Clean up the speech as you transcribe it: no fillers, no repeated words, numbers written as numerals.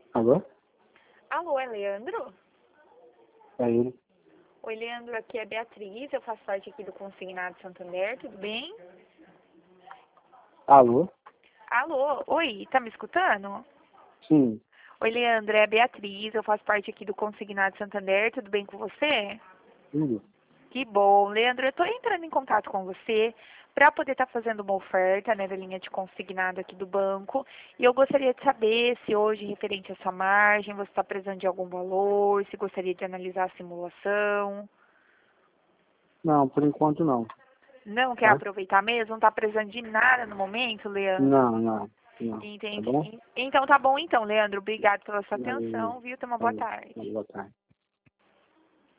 Alô? Alô, é Leandro? É ele. Oi, Leandro, aqui é Beatriz, eu faço parte aqui do Consignado Santander, tudo bem? Alô? Alô, oi, tá me escutando? Sim, Oi, Leandro, é a Beatriz, eu faço parte aqui do Consignado Santander, tudo bem com você? tudo. Que bom, Leandro, eu tô entrando em contato com você para poder estar fazendo uma oferta, né, da linha de consignado aqui do banco, e eu gostaria de saber se hoje, referente à sua margem, você está precisando de algum valor, se gostaria de analisar a simulação. Não, por enquanto não. Não quer Tá? aproveitar mesmo? Não está precisando de nada no momento, Leandro? Não. Tá bom? Entendi. Então tá bom então, Leandro. Obrigado pela sua Valeu. atenção, viu? Tenha uma boa Valeu. tarde. Boa tarde.